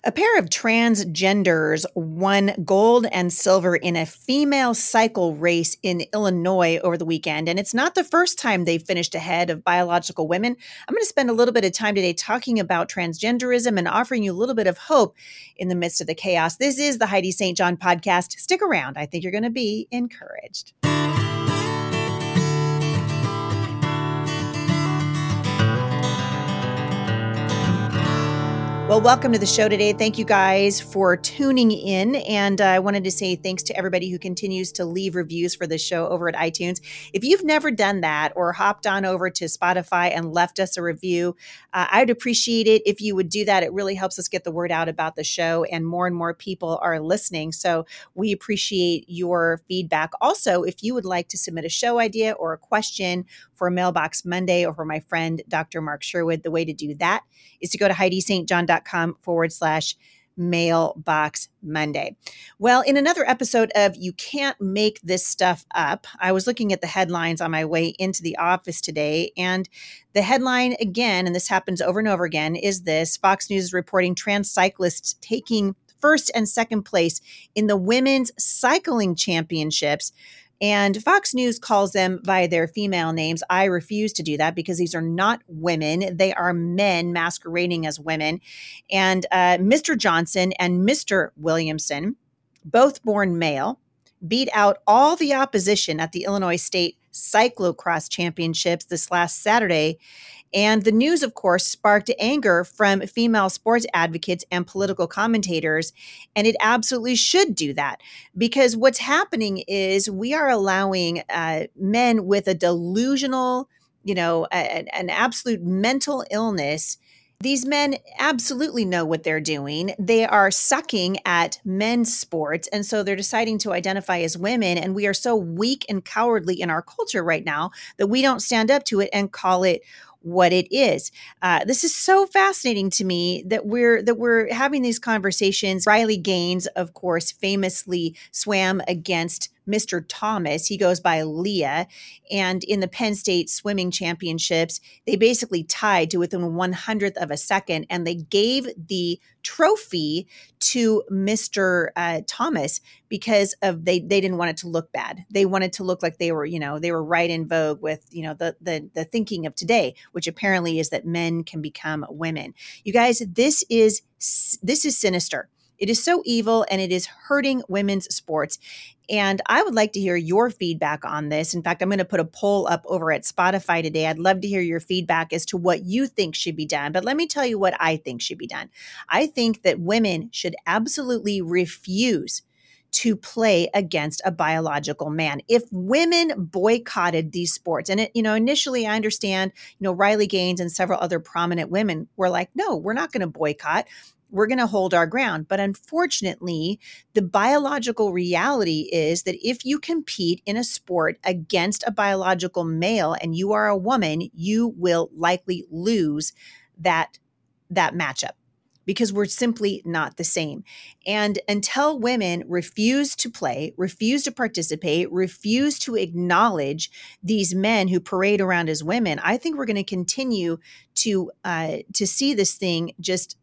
A pair of transgenders won gold and silver in a female cycle race in Illinois over the weekend. And it's not the first time they've finished ahead of biological women. I'm going to spend a little bit of time today talking about transgenderism and offering you a little bit of hope in the midst of the chaos. This is the Heidi St. John podcast. Stick around. I think you're going to be encouraged. Well, welcome to the show today. Thank you guys for tuning in. And I wanted to say thanks to everybody who continues to leave reviews for the show over at iTunes. If you've never done that or hopped on over to Spotify and left us a review, I'd appreciate it if you would do that. It really helps us get the word out about the show, and more people are listening. So we appreciate your feedback. Also, if you would like to submit a show idea or a question for Mailbox Monday or for my friend, Dr. Mark Sherwood, the way to do that is to go to HeidiSt.John.com/Mailbox Monday. Well, in another episode of You Can't Make This Stuff Up, I was looking at the headlines on my way into the office today, and the headline again, and this happens over and over again, is this: Fox News is reporting trans cyclists taking first and second place in the women's cycling championships. And Fox News calls them by their female names. I refuse to do that because these are not women. They are men masquerading as women. And Mr. Johnson and Mr. Williamson, both born male, beat out all the opposition at the Illinois State Cyclocross Championships this last Saturday. And the news, of course, sparked anger from female sports advocates and political commentators. And it absolutely should do that, because what's happening is we are allowing men with a delusional, an absolute mental illness. These men absolutely know what they're doing. They are sucking at men's sports. And so they're deciding to identify as women. And we are so weak and cowardly in our culture right now that we don't stand up to it and call it what it is. This is so fascinating to me that we're having these conversations. Riley Gaines, of course, famously swam against Mr. Thomas. He goes by Leah. And in the Penn State swimming championships, they basically tied to within 1/100th of a second. And they gave the trophy to Mr. Thomas because they didn't want it to look bad. They wanted to look like they were right in vogue with, the thinking of today, which apparently is that men can become women. You guys, this is sinister. It is so evil, and it is hurting women's sports. And I would like to hear your feedback on this. In fact, I'm going to put a poll up over at Spotify today. I'd love to hear your feedback as to what you think should be done. But let me tell you what I think should be done. I think that women should absolutely refuse to play against a biological man. If women boycotted these sports, and initially I understand, Riley Gaines and several other prominent women were like, no, we're not going to boycott. We're going to hold our ground. But unfortunately, the biological reality is that if you compete in a sport against a biological male and you are a woman, you will likely lose that matchup, because we're simply not the same. And until women refuse to play, refuse to participate, refuse to acknowledge these men who parade around as women, I think we're going to continue to see this thing just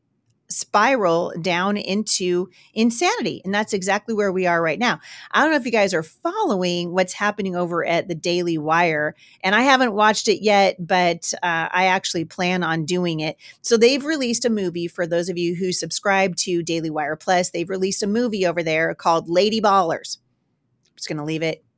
spiral down into insanity. And that's exactly where we are right now. I don't know if you guys are following what's happening over at the Daily Wire, and I haven't watched it yet, but I actually plan on doing it. So they've released a movie for those of you who subscribe to Daily Wire Plus. They've released a movie over there called Lady Ballers. I'm just going to leave it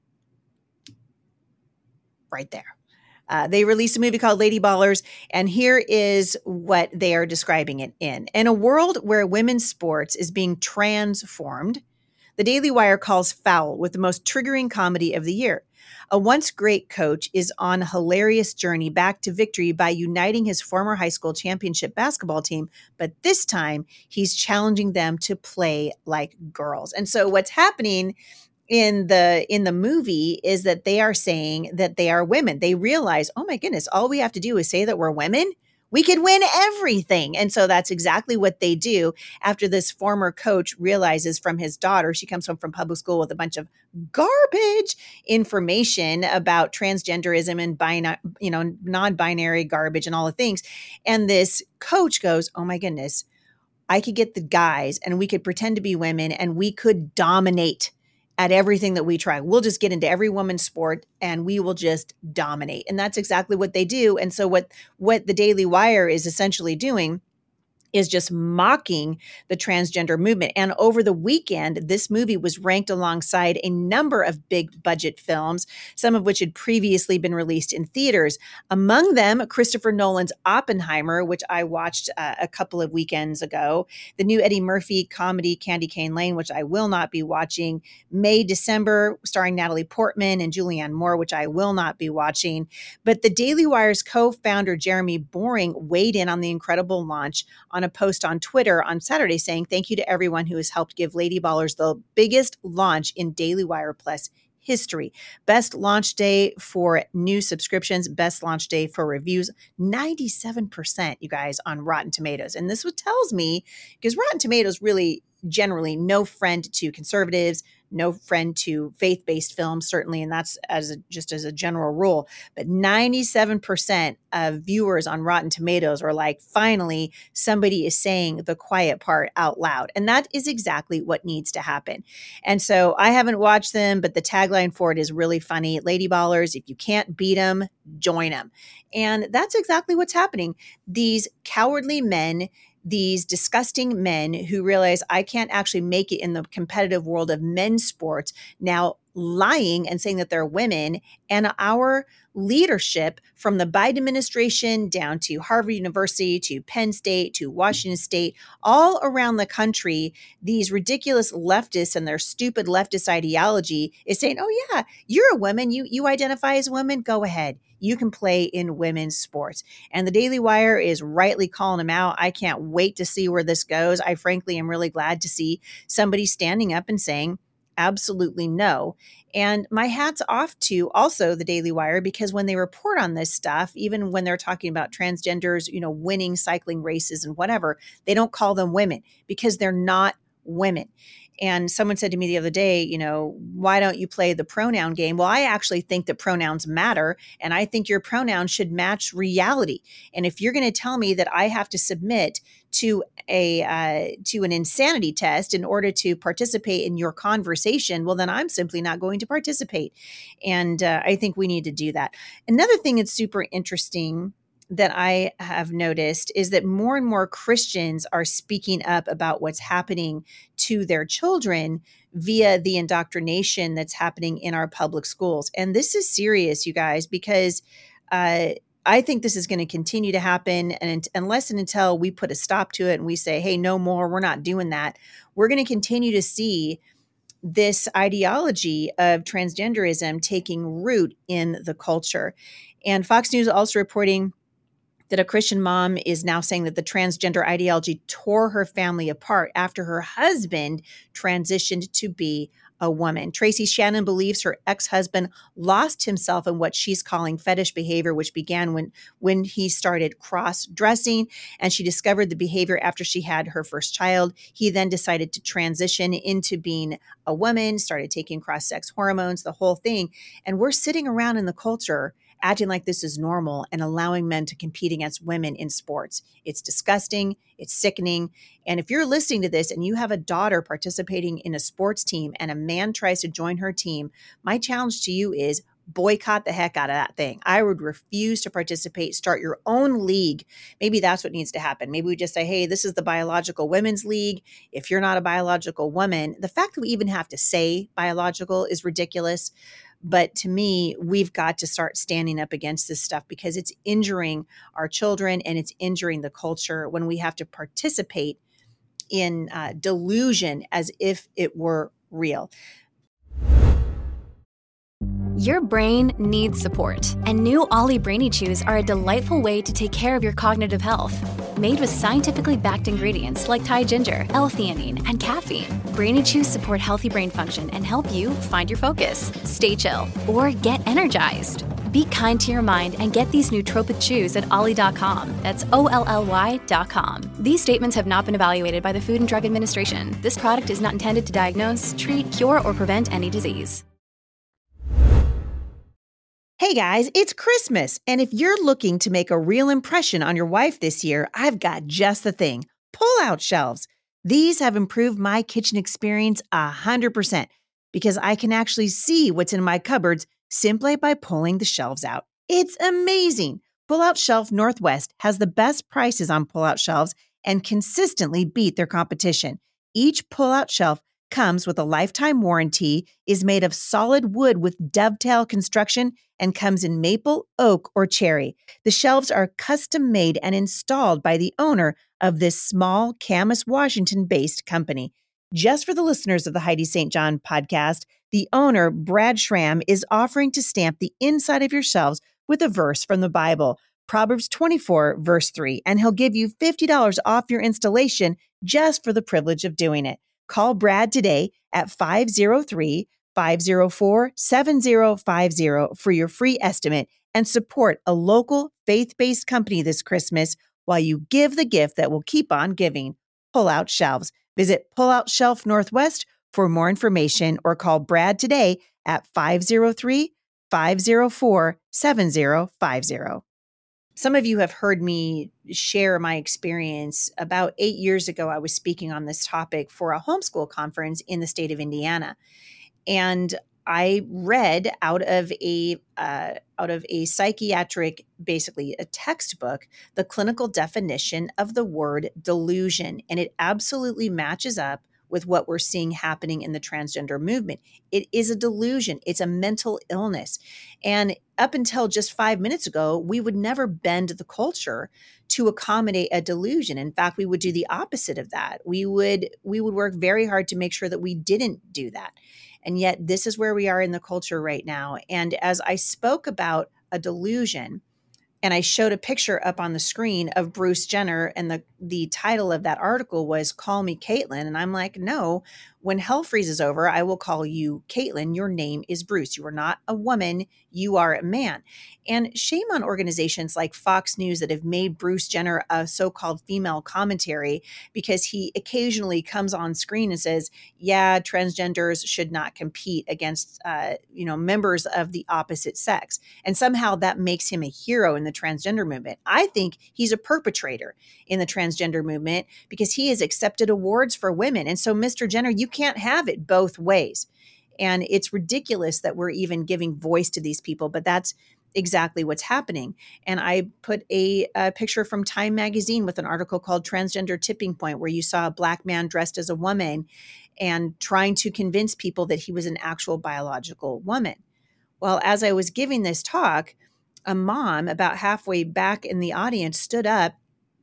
right there. They released a movie called Lady Ballers, and here is what they are describing it in. In a world where women's sports is being transformed, the Daily Wire calls foul with the most triggering comedy of the year. A once great coach is on a hilarious journey back to victory by uniting his former high school championship basketball team, but this time he's challenging them to play like girls. And so what's happening in the movie is that they are saying that they are women. They realize, oh my goodness, all we have to do is say that we're women. We could win everything. And so that's exactly what they do after this former coach realizes from his daughter, she comes home from public school with a bunch of garbage information about transgenderism and non-binary garbage and all the things. And this coach goes, oh my goodness, I could get the guys and we could pretend to be women and we could dominate at everything that we try. We'll just get into every woman's sport and we will just dominate. And that's exactly what they do. And so what the Daily Wire is essentially doing is just mocking the transgender movement. And over the weekend, this movie was ranked alongside a number of big budget films, some of which had previously been released in theaters. Among them, Christopher Nolan's Oppenheimer, which I watched a couple of weekends ago, the new Eddie Murphy comedy Candy Cane Lane, which I will not be watching, May December, starring Natalie Portman and Julianne Moore, which I will not be watching. But the Daily Wire's co-founder, Jeremy Boring, weighed in on the incredible launch on a post on Twitter on Saturday saying, "Thank you to everyone who has helped give Lady Ballers the biggest launch in Daily Wire Plus history. Best launch day for new subscriptions, best launch day for reviews, 97%, you guys, on Rotten Tomatoes." And this what tells me, because Rotten Tomatoes really generally no friend to conservatives, no friend to faith-based films, certainly, and that's just as a general rule. But 97% of viewers on Rotten Tomatoes are like, finally, somebody is saying the quiet part out loud. And that is exactly what needs to happen. And so I haven't watched them, but the tagline for it is really funny. Lady Ballers, if you can't beat them, join them. And that's exactly what's happening. These cowardly men, these disgusting men who realize I can't actually make it in the competitive world of men's sports, now lying and saying that they're women, and our leadership from the Biden administration down to Harvard University, to Penn State, to Washington State, all around the country, these ridiculous leftists and their stupid leftist ideology is saying, oh yeah, you're a woman, you identify as a woman, go ahead. You can play in women's sports. And the Daily Wire is rightly calling them out. I can't wait to see where this goes. I frankly am really glad to see somebody standing up and saying, absolutely no. And my hat's off to also the Daily Wire, because when they report on this stuff, even when they're talking about transgenders, winning cycling races and whatever, they don't call them women because they're not women. And someone said to me the other day, why don't you play the pronoun game? Well, I actually think that pronouns matter. And I think your pronoun should match reality. And if you're going to tell me that I have to submit to an insanity test in order to participate in your conversation, well, then I'm simply not going to participate. And I think we need to do that. Another thing that's super interesting that I have noticed is that more and more Christians are speaking up about what's happening to their children via the indoctrination that's happening in our public schools. And this is serious, you guys, because I think this is going to continue to happen. And unless and until we put a stop to it and we say, hey, no more, we're not doing that, we're going to continue to see this ideology of transgenderism taking root in the culture. And Fox News also reporting that a Christian mom is now saying that the transgender ideology tore her family apart after her husband transitioned to be a woman. Tracy Shannon believes her ex-husband lost himself in what she's calling fetish behavior, which began when he started cross-dressing, and she discovered the behavior after she had her first child. He then decided to transition into being a woman, started taking cross-sex hormones, the whole thing. And we're sitting around in the culture acting like this is normal and allowing men to compete against women in sports. It's disgusting. It's sickening. And if you're listening to this and you have a daughter participating in a sports team and a man tries to join her team, my challenge to you is boycott the heck out of that thing. I would refuse to participate. Start your own league. Maybe that's what needs to happen. Maybe we just say, hey, this is the biological women's league. If you're not a biological woman, the fact that we even have to say biological is ridiculous. But to me, we've got to start standing up against this stuff because it's injuring our children and it's injuring the culture when we have to participate in delusion as if it were real. Your brain needs support, and new Ollie Brainy Chews are a delightful way to take care of your cognitive health. Made with scientifically backed ingredients like Thai ginger, L-theanine, and caffeine, Brainy Chews support healthy brain function and help you find your focus, stay chill, or get energized. Be kind to your mind and get these nootropic chews at ollie.com. That's OLLY.com. These statements have not been evaluated by the Food and Drug Administration. This product is not intended to diagnose, treat, cure, or prevent any disease. Hey guys, it's Christmas, and if you're looking to make a real impression on your wife this year, I've got just the thing. pull-out shelves. These have improved my kitchen experience 100% because I can actually see what's in my cupboards simply by pulling the shelves out. It's amazing. Pull-Out Shelf Northwest has the best prices on pull-out shelves and consistently beat their competition. Each pull-out shelf comes with a lifetime warranty, is made of solid wood with dovetail construction, and comes in maple, oak, or cherry. The shelves are custom made and installed by the owner of this small Camas, Washington-based company. Just for the listeners of the Heidi St. John podcast, the owner, Brad Schramm, is offering to stamp the inside of your shelves with a verse from the Bible, Proverbs 24, verse 3, and he'll give you $50 off your installation just for the privilege of doing it. Call Brad today at 503-504-7050 for your free estimate and support a local faith-based company this Christmas while you give the gift that will keep on giving. Pull-Out Shelves. Visit Pull-Out Shelf Northwest for more information or call Brad today at 503-504-7050. Some of you have heard me share my experience. About 8 years ago, I was speaking on this topic for a homeschool conference in the state of Indiana. And I read out of a psychiatric, basically a textbook, the clinical definition of the word delusion. And it absolutely matches up with what we're seeing happening in the transgender movement. It is a delusion. It's a mental illness. And up until just 5 minutes ago, we would never bend the culture to accommodate a delusion. In fact, we would do the opposite of that. We would work very hard to make sure that we didn't do that. And yet this is where we are in the culture right now. And as I spoke about a delusion, and I showed a picture up on the screen of Bruce Jenner, and the title of that article was Call Me Caitlyn. And I'm like, no, when hell freezes over, I will call you Caitlyn. Your name is Bruce. You are not a woman. You are a man. And shame on organizations like Fox News that have made Bruce Jenner a so-called female commentary, because he occasionally comes on screen and says, yeah, transgenders should not compete against, members of the opposite sex. And somehow that makes him a hero in the transgender movement. I think he's a perpetrator in the transgender movement because he has accepted awards for women. And so, Mr. Jenner, you can't have it both ways. And it's ridiculous that we're even giving voice to these people, but that's exactly what's happening. And I put a picture from Time magazine with an article called Transgender Tipping Point, where you saw a Black man dressed as a woman and trying to convince people that he was an actual biological woman. Well, as I was giving this talk, a mom about halfway back in the audience stood up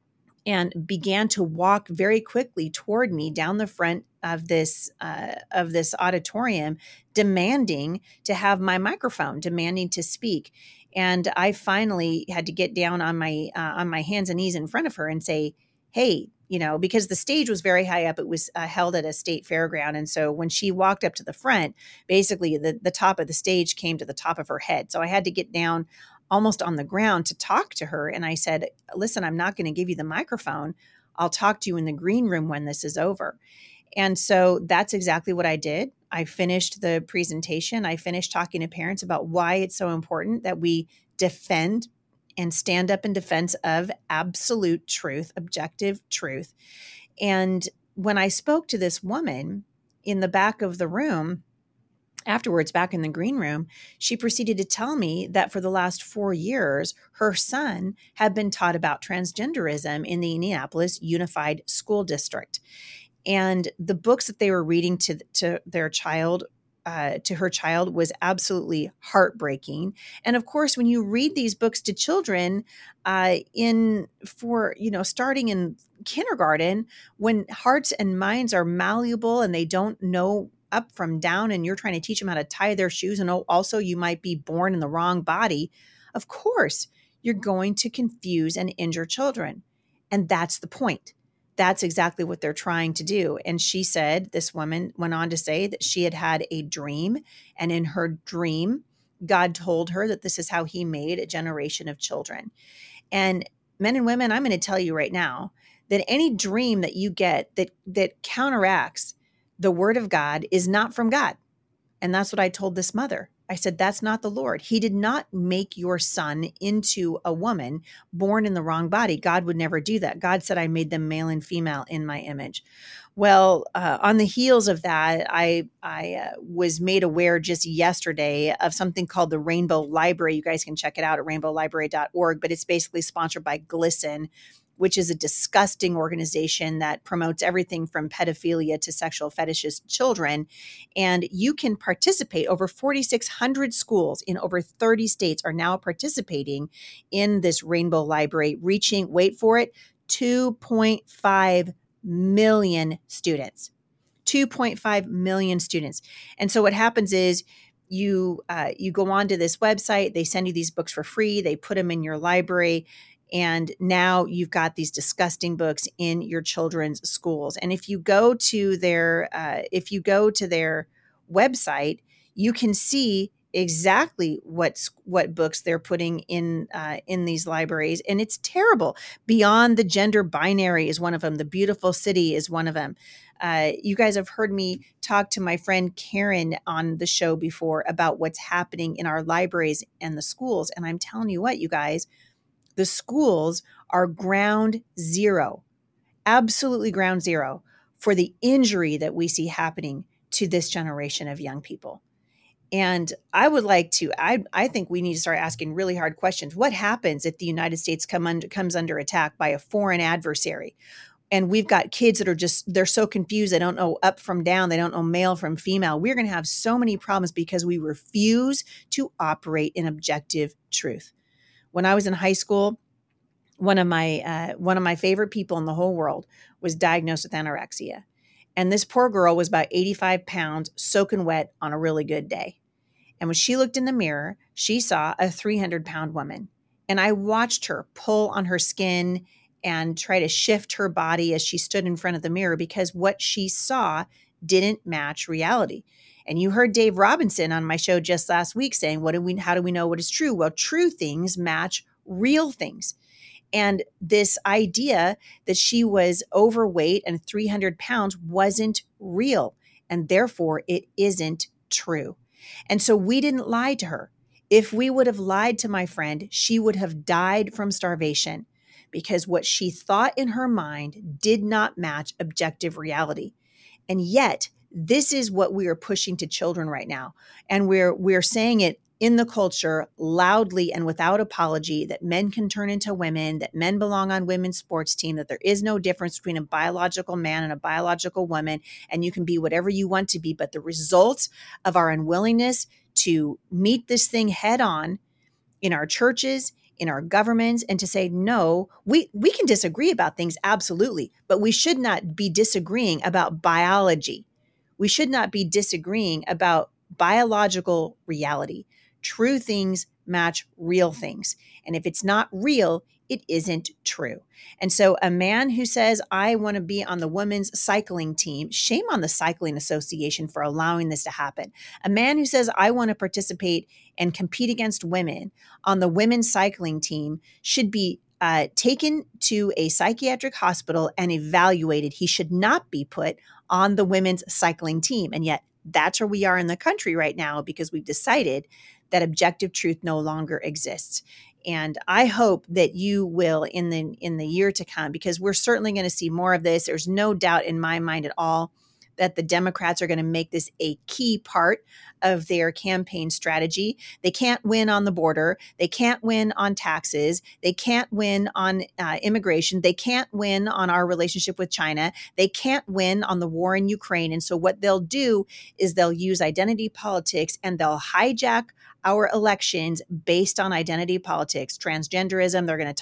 and began to walk very quickly toward me down the front of this auditorium, demanding to have my microphone, demanding to speak. And I finally had to get down on my hands and knees in front of her and say, hey, because the stage was very high up. It was held at a state fairground. And so when she walked up to the front, basically the top of the stage came to the top of her head. So I had to get down almost on the ground to talk to her. And I said, listen, I'm not going to give you the microphone. I'll talk to you in the green room when this is over. And so that's exactly what I did. I finished the presentation. I finished talking to parents about why it's so important that we defend and stand up in defense of absolute truth, objective truth. And when I spoke to this woman in the back of the room, afterwards, back in the green room, she proceeded to tell me that for the last 4 years, her son had been taught about transgenderism in the Indianapolis Unified School District. And the books that they were reading to their child, to her child, was absolutely heartbreaking. And of course, when you read these books to children starting in kindergarten, when hearts and minds are malleable and they don't know up from down, and you're trying to teach them how to tie their shoes, and also you might be born in the wrong body, of course, you're going to confuse and injure children. And that's the point. That's exactly what they're trying to do. And she said, this woman went on to say that she had had a dream, and in her dream, God told her that this is how he made a generation of children. And men and women, I'm going to tell you right now that any dream that you get that counteracts the word of God is not from God. And that's what I told this mother. I said, that's not the Lord. He did not make your son into a woman born in the wrong body. God would never do that. God said, I made them male and female in my image. Well, on the heels of that, I was made aware just yesterday of something called the Rainbow Library. You guys can check it out at rainbowlibrary.org, but it's basically sponsored by GLSEN, which is a disgusting organization that promotes everything from pedophilia to sexual fetishes to children. And you can participate. Over 4,600 schools in over 30 states are now participating in this Rainbow Library, reaching, wait for it, 2.5 million students. 2.5 million students. And so what happens is you go onto this website, they send you these books for free, they put them in your library, and now you've got these disgusting books in your children's schools. And if you go to their website, you can see exactly what books they're putting in these libraries, and it's terrible. Beyond the Gender Binary is one of them. The Beautiful City is one of them. You guys have heard me talk to my friend Karen on the show before about what's happening in our libraries and the schools, and I'm telling you what, you guys, the schools are ground zero, absolutely ground zero for the injury that we see happening to this generation of young people. And I would like to, I think we need to start asking really hard questions. What happens if the United States comes under attack by a foreign adversary? And we've got kids that are they're so confused. They don't know up from down. They don't know male from female. We're going to have so many problems because we refuse to operate in objective truth. When I was in high school, one of my favorite people in the whole world was diagnosed with anorexia. And this poor girl was about 85 pounds, soaking wet on a really good day. And when she looked in the mirror, she saw a 300-pound woman. And I watched her pull on her skin and try to shift her body as she stood in front of the mirror because what she saw didn't match reality. And you heard Dave Robinson on my show just last week saying, how do we know what is true? Well, true things match real things. And this idea that she was overweight and 300 pounds wasn't real. And therefore, it isn't true. And so we didn't lie to her. If we would have lied to my friend, she would have died from starvation because what she thought in her mind did not match objective reality. And yet, this is what we are pushing to children right now. And we're saying it in the culture loudly and without apology that men can turn into women, that men belong on women's sports team, that there is no difference between a biological man and a biological woman, and you can be whatever you want to be. But the results of our unwillingness to meet this thing head on in our churches, in our governments, and to say, no, we can disagree about things, absolutely, but we should not be disagreeing about biology. We should not be disagreeing about biological reality. True things match real things. And if it's not real, it isn't true. And so a man who says, I want to be on the women's cycling team, shame on the Cycling Association for allowing this to happen. A man who says, I want to participate and compete against women on the women's cycling team should be taken to a psychiatric hospital and evaluated. He should not be put on the women's cycling team. And yet that's where we are in the country right now because we've decided that objective truth no longer exists. And I hope that you will in the year to come, because we're certainly going to see more of this. There's no doubt in my mind at all that the Democrats are going to make this a key part of their campaign strategy. They can't win on the border. They can't win on taxes. They can't win on immigration. They can't win on our relationship with China. They can't win on the war in Ukraine. And so what they'll do is they'll use identity politics and they'll hijack our elections based on identity politics, transgenderism. They're going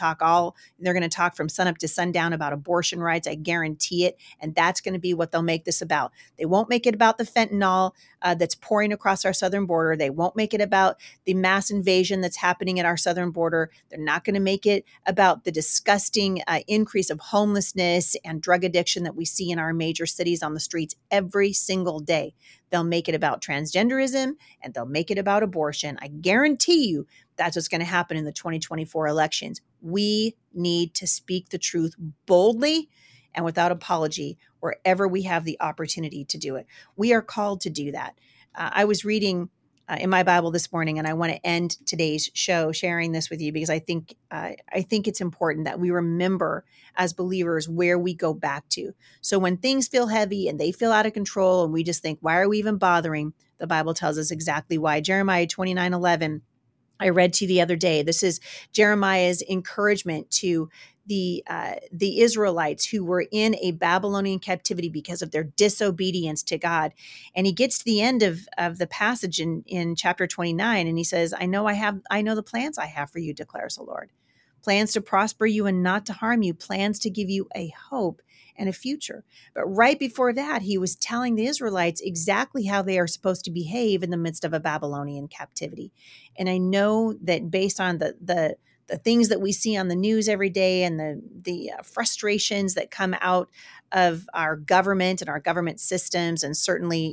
to talk from sunup to sundown about abortion rights. I guarantee it. And that's going to be what they'll make this about. They won't make it about the fentanyl that's pouring across our southern border. They won't make it about the mass invasion that's happening at our southern border. They're not going to make it about the disgusting increase of homelessness and drug addiction that we see in our major cities on the streets every single day. They'll make it about transgenderism and they'll make it about abortion. I guarantee you that's what's going to happen in the 2024 elections. We need to speak the truth boldly and without apology wherever we have the opportunity to do it. We are called to do that. I was reading in my Bible this morning, and I want to end today's show sharing this with you because I think it's important that we remember as believers where we go back to. So when things feel heavy and they feel out of control, and we just think, why are we even bothering? The Bible tells us exactly why. Jeremiah 29:11. I read to you the other day. This is Jeremiah's encouragement to the Israelites who were in a Babylonian captivity because of their disobedience to God. And he gets to the end of the passage in chapter 29, and he says, I know the plans I have for you, declares the Lord. Plans to prosper you and not to harm you, plans to give you a hope and a future. But right before that, he was telling the Israelites exactly how they are supposed to behave in the midst of a Babylonian captivity. And I know that based on the things that we see on the news every day and the frustrations that come out of our government and our government systems, and certainly,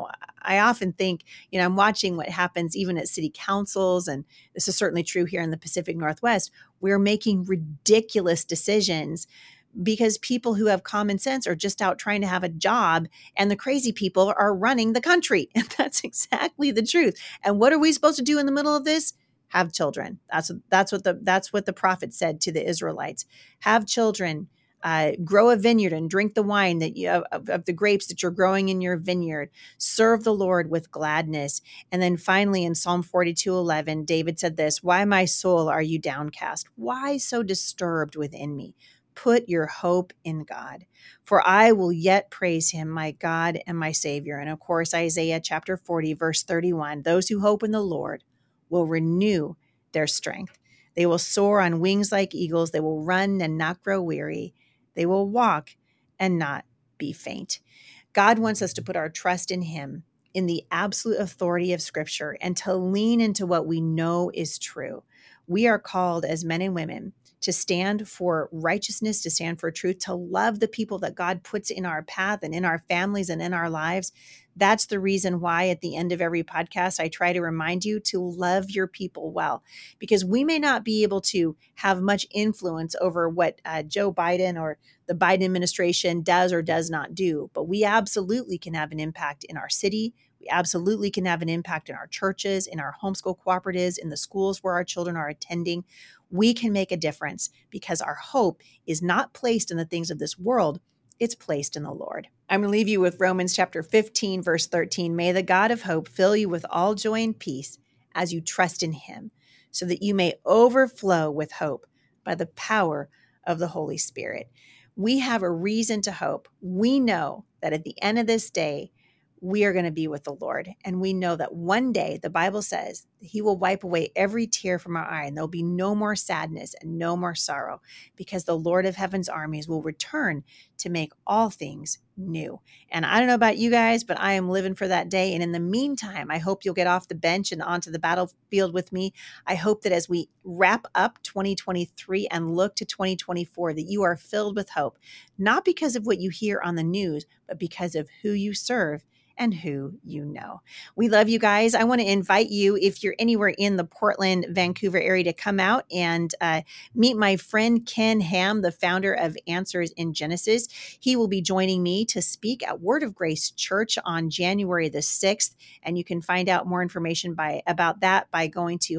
I often think, I'm watching what happens even at city councils, and this is certainly true here in the Pacific Northwest. We're making ridiculous decisions because people who have common sense are just out trying to have a job, and the crazy people are running the country. And that's exactly the truth. And what are we supposed to do in the middle of this? Have children. That's what the prophet said to the Israelites. Have children, grow a vineyard and drink the wine that you of the grapes that you're growing in your vineyard. Serve the Lord with gladness. And then finally in Psalm 42:11, David said this, why, my soul, are you downcast? Why so disturbed within me? Put your hope in God, for I will yet praise him, my God and my Savior. And of course, Isaiah chapter 40, verse 31, those who hope in the Lord will renew their strength. They will soar on wings like eagles. They will run and not grow weary. They will walk and not be faint. God wants us to put our trust in him, in the absolute authority of Scripture, and to lean into what we know is true. We are called as men and women to stand for righteousness, to stand for truth, to love the people that God puts in our path and in our families and in our lives. That's the reason why at the end of every podcast, I try to remind you to love your people well, because we may not be able to have much influence over what Joe Biden or the Biden administration does or does not do, but we absolutely can have an impact in our city. We absolutely can have an impact in our churches, in our homeschool cooperatives, in the schools where our children are attending. We can make a difference because our hope is not placed in the things of this world. It's placed in the Lord. I'm going to leave you with Romans chapter 15, verse 13. May the God of hope fill you with all joy and peace as you trust in him, so that you may overflow with hope by the power of the Holy Spirit. We have a reason to hope. We know that at the end of this day, we are going to be with the Lord. And we know that one day, the Bible says, that he will wipe away every tear from our eye, and there'll be no more sadness and no more sorrow, because the Lord of heaven's armies will return to make all things new. And I don't know about you guys, but I am living for that day. And in the meantime, I hope you'll get off the bench and onto the battlefield with me. I hope that as we wrap up 2023 and look to 2024, that you are filled with hope, not because of what you hear on the news, but because of who you serve and who you know. We love you guys. I want to invite you, if you're anywhere in the Portland, Vancouver area, to come out and meet my friend Ken Ham, the founder of Answers in Genesis. He will be joining me to speak at Word of Grace Church on January the 6th. And you can find out more information about that by going to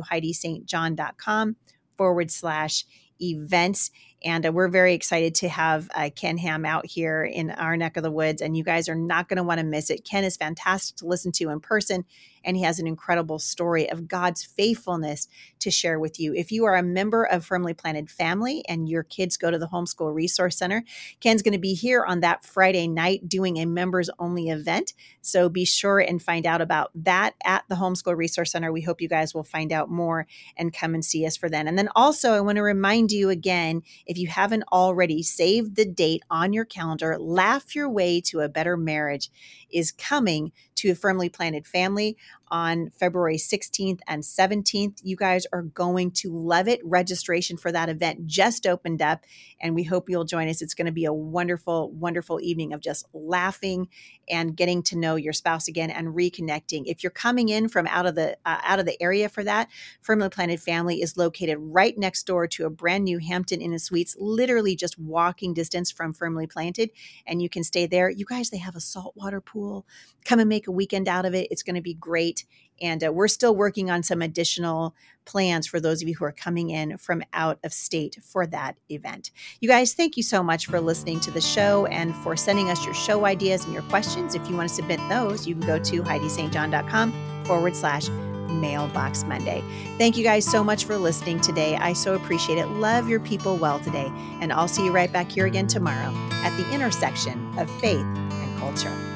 HeidiSt.John.com/events. And we're very excited to have Ken Ham out here in our neck of the woods. And you guys are not going to want to miss it. Ken is fantastic to listen to in person, and he has an incredible story of God's faithfulness to share with you. If you are a member of Firmly Planted Family and your kids go to the Homeschool Resource Center, Ken's going to be here on that Friday night doing a members-only event. So be sure and find out about that at the Homeschool Resource Center. We hope you guys will find out more and come and see us for then. And then also, I want to remind you again, if you haven't already, save the date on your calendar. Laugh Your Way to a Better Marriage is coming to a Firmly Planted Family on February 16th and 17th. You guys are going to love it. Registration for that event just opened up, and we hope you'll join us. It's going to be a wonderful, wonderful evening of just laughing and getting to know your spouse again and reconnecting. If you're coming in from out of the area for that, Firmly Planted Family is located right next door to a brand new Hampton Inn and Suites, literally just walking distance from Firmly Planted, and you can stay there. You guys, they have a saltwater pool. Come and make a weekend out of it. It's going to be great. state. And we're still working on some additional plans for those of you who are coming in from out of state for that event. You guys, thank you so much for listening to the show and for sending us your show ideas and your questions. If you want to submit those, you can go to HeidiSt.John.com/Mailbox Monday. Thank you guys so much for listening today. I so appreciate it. Love your people well today. And I'll see you right back here again tomorrow at the intersection of faith and culture.